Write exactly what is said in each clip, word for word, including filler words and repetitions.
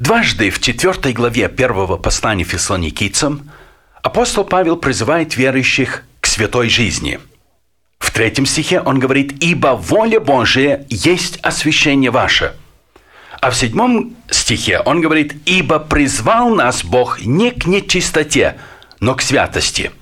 Дважды в четвертой главе первого послания Фессалоникийцам апостол Павел призывает верующих к святой жизни. В третьем стихе он говорит: «Ибо воля Божия есть освящение ваше». А в седьмом стихе он говорит: «Ибо призвал нас Бог не к нечистоте, но к святости».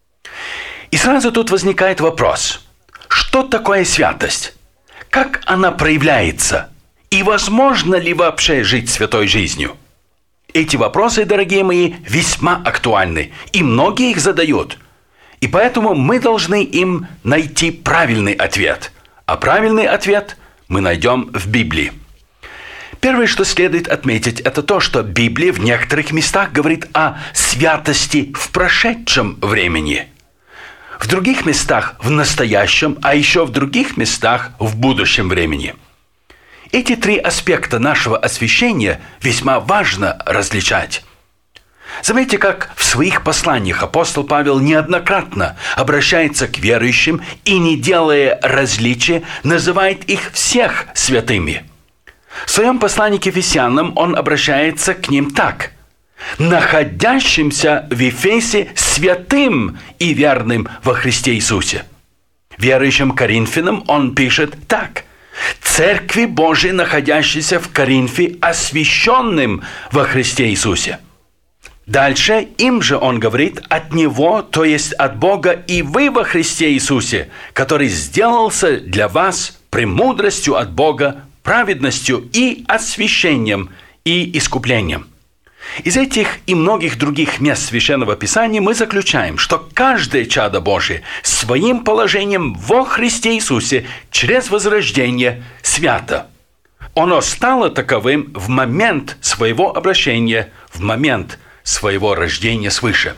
И сразу тут возникает вопрос: что такое святость? Как она проявляется? И возможно ли вообще жить святой жизнью? Эти вопросы, дорогие мои, весьма актуальны, и многие их задают. И поэтому мы должны им найти правильный ответ. А правильный ответ мы найдем в Библии. Первое, что следует отметить, это то, что Библия в некоторых местах говорит о святости в прошедшем времени. В других местах в настоящем, а еще в других местах в будущем времени. Эти три аспекта нашего освящения весьма важно различать. Заметьте, как в своих посланиях апостол Павел неоднократно обращается к верующим и, не делая различия, называет их всех святыми. В своем послании к Ефесянам он обращается к ним так: «находящимся в Ефесе святым и верным во Христе Иисусе». Верующим Коринфянам он пишет так: «Церкви Божией, находящейся в Коринфе, освященным во Христе Иисусе». Дальше им же он говорит: «от Него, то есть от Бога, и вы во Христе Иисусе, который сделался для вас премудростью от Бога, праведностью и освящением и искуплением». Из этих и многих других мест Священного Писания мы заключаем, что каждое чадо Божие своим положением во Христе Иисусе через возрождение свято. Оно стало таковым в момент своего обращения, в момент своего рождения свыше.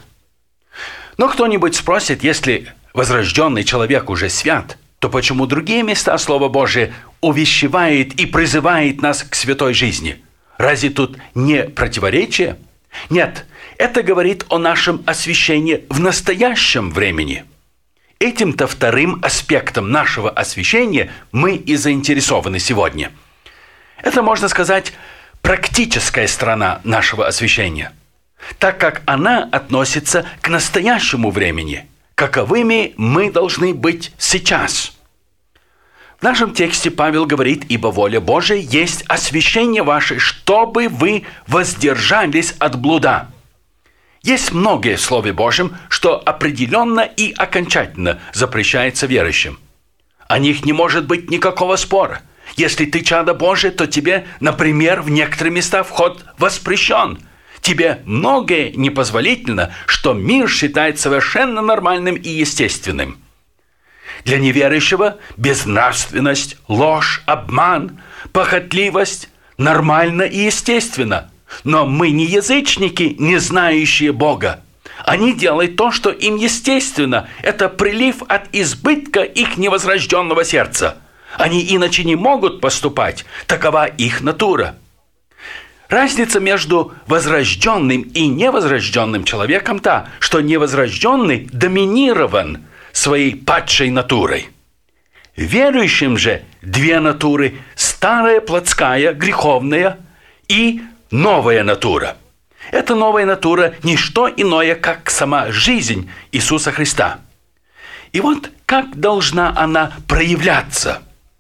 Но кто-нибудь спросит: если возрожденный человек уже свят, то почему другие места Слова Божия увещевает и призывает нас к святой жизни? Разве тут не противоречие? Нет, это говорит о нашем освящении в настоящем времени. Этим-то вторым аспектом нашего освящения мы и заинтересованы сегодня. Это, можно сказать, практическая сторона нашего освящения, так как она относится к настоящему времени, каковыми мы должны быть сейчас. В нашем тексте Павел говорит: «Ибо воля Божия есть освящение ваше, чтобы вы воздержались от блуда». Есть многое в Слове Божьем, что определенно и окончательно запрещается верующим. О них не может быть никакого спора. Если ты чадо Божие, то тебе, например, в некоторые места вход воспрещен. Тебе многое непозволительно, что мир считает совершенно нормальным и естественным. Для неверующего безнравственность, ложь, обман, похотливость нормально и естественно. Но мы не язычники, не знающие Бога. Они делают то, что им естественно. Это прилив от избытка их невозрожденного сердца. Они иначе не могут поступать. Такова их натура. Разница между возрожденным и невозрожденным человеком та, что невозрожденный доминирован своей падшей натурой. Верующим же две натуры: старая плотская, греховная, и новая натура. Эта новая натура – не что иное, как сама жизнь Иисуса Христа. И вот как должна она проявляться?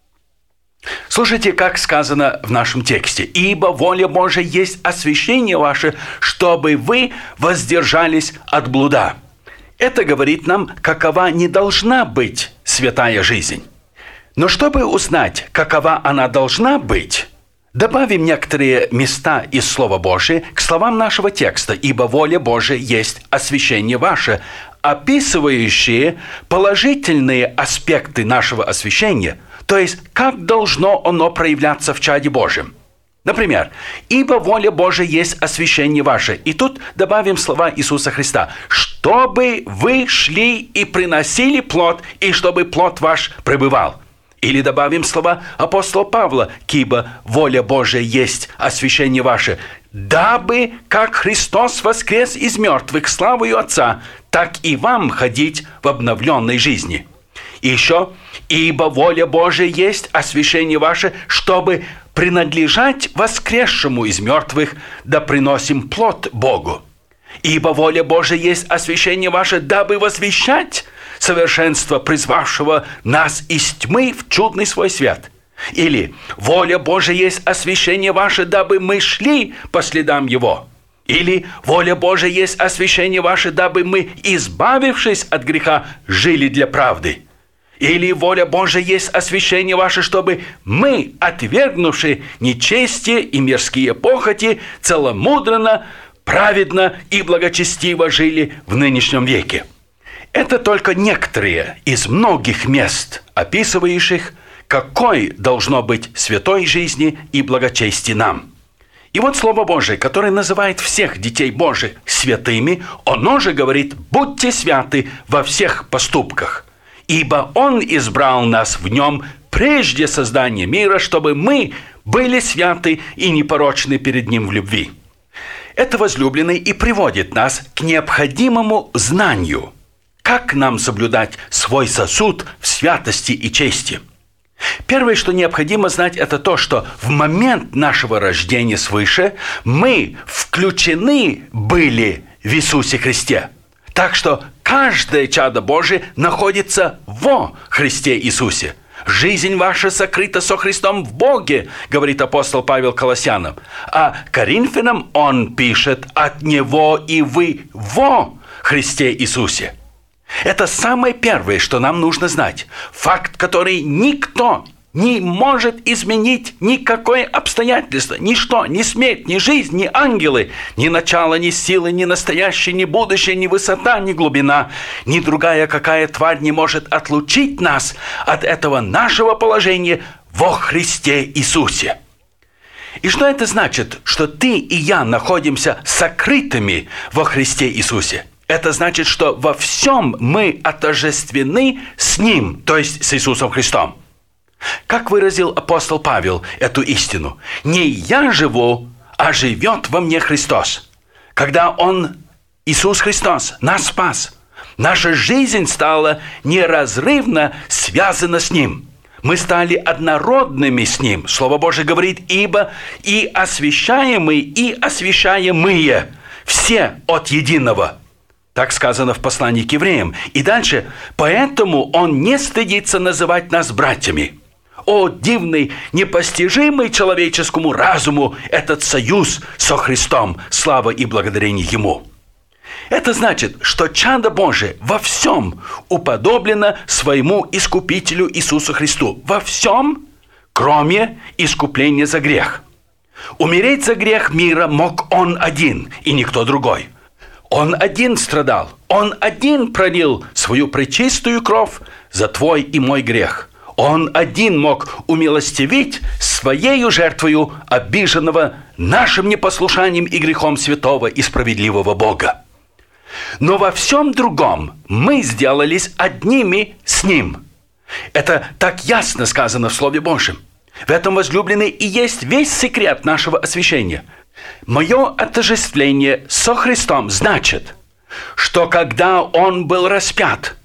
Слушайте, как сказано в нашем тексте: «Ибо воля Божия есть освящение ваше, чтобы вы воздержались от блуда». Это говорит нам, какова не должна быть святая жизнь. Но чтобы узнать, какова она должна быть, добавим некоторые места из Слова Божия к словам нашего текста: «Ибо воля Божия есть освящение ваше», описывающие положительные аспекты нашего освящения, то есть как должно оно проявляться в чаде Божьем. Например, «Ибо воля Божия есть освящение ваше». И тут добавим слова Иисуса Христа: «Чтобы вы шли и приносили плод, и чтобы плод ваш пребывал». Или добавим слова апостола Павла: «Ибо воля Божия есть освящение ваше, дабы, как Христос воскрес из мертвых славою Отца, так и вам ходить в обновленной жизни». И еще: «Ибо воля Божия есть освящение ваше, чтобы принадлежать воскресшему из мертвых, да приносим плод Богу. Ибо воля Божия есть освящение ваше, дабы возвещать совершенство призвавшего нас из тьмы в чудный свой свет. Или воля Божия есть освящение ваше, дабы мы шли по следам Его. Или воля Божия есть освящение ваше, дабы мы, избавившись от греха, жили для правды. Или воля Божия есть освящение ваше, чтобы мы, отвергнувши нечестие и мирские похоти, целомудренно, праведно и благочестиво жили в нынешнем веке. Это только некоторые из многих мест, описывающих, какой должно быть святой жизни и благочестия нам. И вот Слово Божие, которое называет всех детей Божьих святыми, оно же говорит: «Будьте святы во всех поступках, ибо Он избрал нас в Нем прежде создания мира, чтобы мы были святы и непорочны перед Ним в любви». Это, возлюбленный, и приводит нас к необходимому знанию, как нам соблюдать свой сосуд в святости и чести. Первое, что необходимо знать, это то, что в момент нашего рождения свыше мы включены были в Иисусе Христе. Так что каждое чадо Божие находится во Христе Иисусе. «Жизнь ваша сокрыта со Христом в Боге», говорит апостол Павел Колоссянам. А Коринфянам он пишет: «От Него и вы во Христе Иисусе». Это самое первое, что нам нужно знать. Факт, который никто не может изменить, никакое обстоятельство, ничто, ни смерть, ни жизнь, ни ангелы, ни начало, ни силы, ни настоящее, ни будущее, ни высота, ни глубина, ни другая какая тварь не может отлучить нас от этого нашего положения во Христе Иисусе. И что это значит, что ты и я находимся сокрытыми во Христе Иисусе? Это значит, что во всем мы отождествлены с Ним, то есть с Иисусом Христом. Как выразил апостол Павел эту истину? «Не я живу, а живет во мне Христос». Когда Он, Иисус Христос, нас спас, наша жизнь стала неразрывно связана с Ним. Мы стали однородными с Ним. Слово Божие говорит: «Ибо и освящаемые, и освящаемые все от единого». Так сказано в послании к евреям. И дальше: «Поэтому Он не стыдится называть нас братьями». О, дивный, непостижимый человеческому разуму этот союз со Христом, слава и благодарение Ему. Это значит, что чадо Божие во всем уподоблено своему Искупителю Иисусу Христу. Во всем, кроме искупления за грех. Умереть за грех мира мог Он один и никто другой. Он один страдал, Он один пролил свою пречистую кровь за твой и мой грех. Он один мог умилостивить своею жертвою обиженного нашим непослушанием и грехом святого и справедливого Бога. Но во всем другом мы сделались одними с Ним. Это так ясно сказано в Слове Божьем. В этом, возлюбленный, и есть весь секрет нашего освящения. Мое отождествление со Христом значит, что когда Он был распят,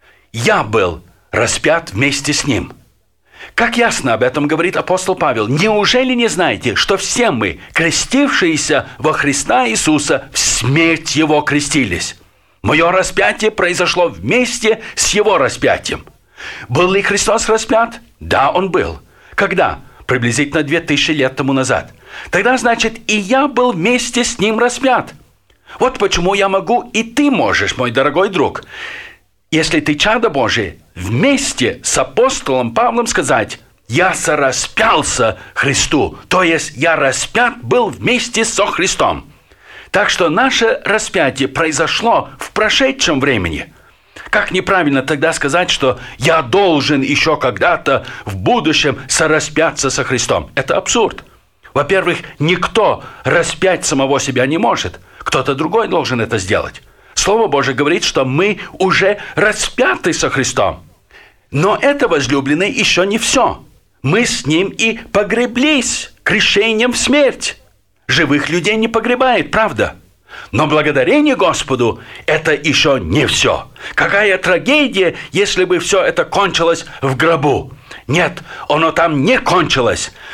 я был распят вместе с Ним. Как ясно об этом говорит апостол Павел: «Неужели не знаете, что все мы, крестившиеся во Христа Иисуса, в смерть Его крестились? Мое распятие произошло вместе с Его распятием». Был ли Христос распят? Да, Он был. Когда? Приблизительно две тысячи лет тому назад. Тогда, значит, и я был вместе с Ним распят. Вот почему я могу, и ты можешь, мой дорогой друг, если ты чадо Божие, вместе с апостолом Павлом сказать: «Я сораспялся Христу», то есть я распят был вместе со Христом. Так что наше распятие произошло в прошедшем времени. Как неправильно тогда сказать, что я должен еще когда-то в будущем сораспяться со Христом? Это абсурд. Во-первых, никто распять самого себя не может. Кто-то другой должен это сделать. Слово Божие говорит, что мы уже распяты со Христом. Но это, возлюбленный, еще не все. Мы с Ним и погреблись крещением в смерть. Живых людей не погребает, правда? Но благодарение Господу это еще не все. Какая трагедия, если бы все это кончилось в гробу. Нет, оно там не кончилось.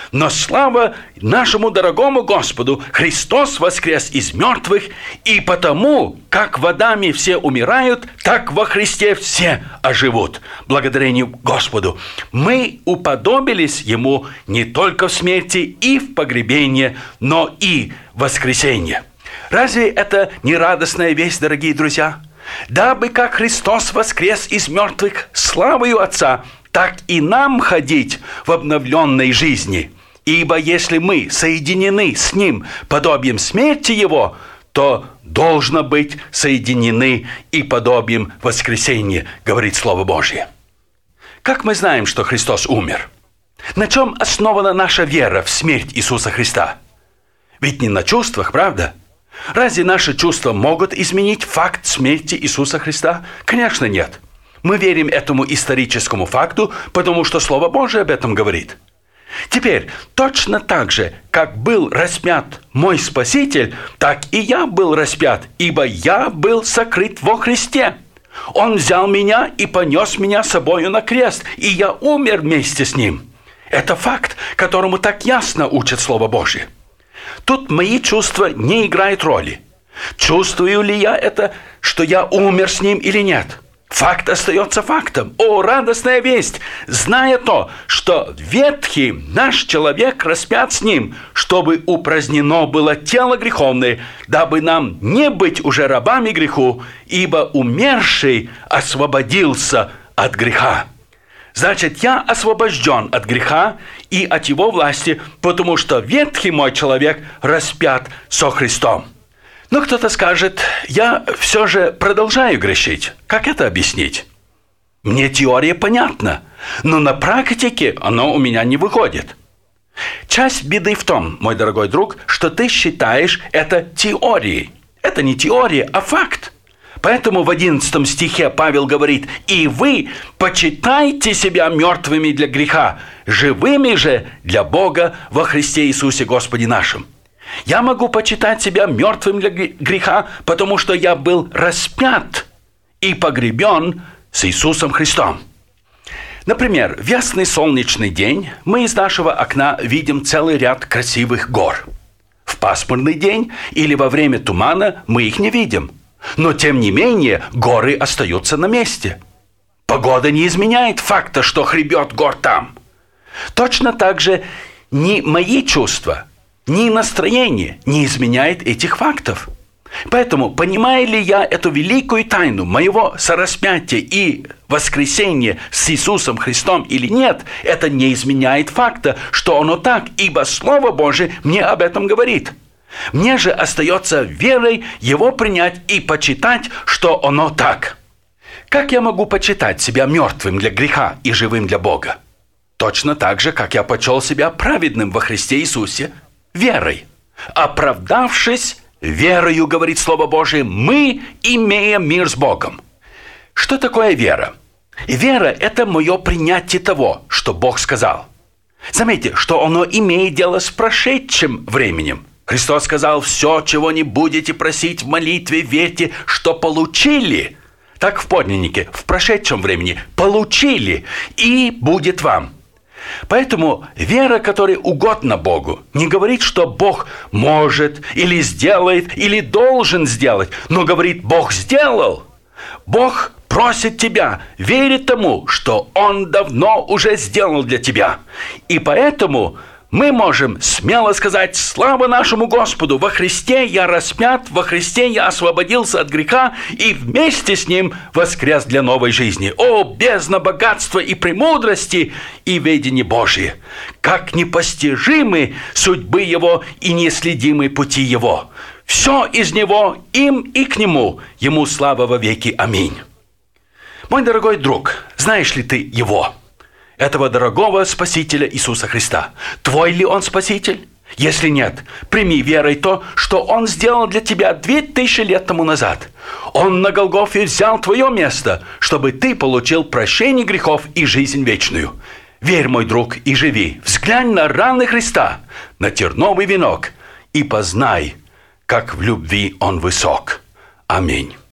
Но слава нашему дорогому Господу, Христос воскрес из мертвых, и потому, как в Адаме все умирают, так во Христе все оживут. Благодарение Господу. Мы уподобились Ему не только в смерти и в погребении, но и в воскресенье. Разве это не радостная весть, дорогие друзья? Дабы как Христос воскрес из мертвых славою Отца, так и нам ходить в обновленной жизни. Ибо если мы соединены с Ним подобием смерти Его, то должно быть соединены и подобием воскресения, говорит Слово Божье. Как мы знаем, что Христос умер? На чем основана наша вера в смерть Иисуса Христа? Ведь не на чувствах, правда? Разве наши чувства могут изменить факт смерти Иисуса Христа? Конечно, нет. Мы верим этому историческому факту, потому что Слово Божие об этом говорит. Теперь, точно так же, как был распят мой Спаситель, так и я был распят, ибо я был сокрыт во Христе. Он взял меня и понес меня с собою на крест, и я умер вместе с Ним. Это факт, которому так ясно учит Слово Божие. Тут мои чувства не играют роли. Чувствую ли я это, что я умер с Ним или нет? Факт остается фактом. О, радостная весть! Зная то, что ветхий наш человек распят с Ним, чтобы упразднено было тело греховное, дабы нам не быть уже рабами греху, ибо умерший освободился от греха. Значит, я освобожден от греха и от его власти, потому что ветхий мой человек распят со Христом. Но кто-то скажет, я все же продолжаю грешить. Как это объяснить? Мне теория понятна, но на практике оно у меня не выходит. Часть беды в том, мой дорогой друг, что ты считаешь это теорией. Это не теория, а факт. Поэтому в одиннадцатом стихе Павел говорит, «И вы почитайте себя мертвыми для греха, живыми же для Бога во Христе Иисусе Господе нашим». Я могу почитать себя мертвым для греха, потому что я был распят и погребен с Иисусом Христом. Например, в ясный солнечный день мы из нашего окна видим целый ряд красивых гор. В пасмурный день или во время тумана мы их не видим. Но, тем не менее, горы остаются на месте. Погода не изменяет факта, что хребет гор там. Точно так же ни мои чувства, ни настроение не изменяет этих фактов. Поэтому, понимая ли я эту великую тайну моего сораспятия и воскресения с Иисусом Христом или нет, это не изменяет факта, что оно так, ибо Слово Божие мне об этом говорит. Мне же остается верой его принять и почитать, что оно так. Как я могу почитать себя мертвым для греха и живым для Бога? Точно так же, как я почел себя праведным во Христе Иисусе верой. Оправдавшись верою, говорит Слово Божие, мы имеем мир с Богом. Что такое вера? Вера – это мое принятие того, что Бог сказал. Заметьте, что оно имеет дело с прошедшим временем. Христос сказал, все, чего не будете просить в молитве, верьте, что получили. Так в подлиннике, в прошедшем времени, получили, и будет вам. Поэтому вера, которая угодна Богу, не говорит, что Бог может, или сделает, или должен сделать, но говорит, Бог сделал. Бог просит тебя верить тому, что Он давно уже сделал для тебя. И поэтому мы можем смело сказать, слава нашему Господу, во Христе я распят, во Христе я освободился от греха и вместе с Ним воскрес для новой жизни. О, бездна богатства и премудрости и ведения Божьи! Как непостижимы судьбы Его и неследимы пути Его! Все из Него, им и к Нему, Ему слава во веки. Аминь. Мой дорогой друг, знаешь ли ты Его? Этого дорогого Спасителя Иисуса Христа. Твой ли Он Спаситель? Если нет, прими верой то, что Он сделал для тебя две тысячи лет тому назад. Он на Голгофе взял твое место, чтобы ты получил прощение грехов и жизнь вечную. Верь, мой друг, и живи. Взглянь на раны Христа, на терновый венок, и познай, как в любви Он высок. Аминь.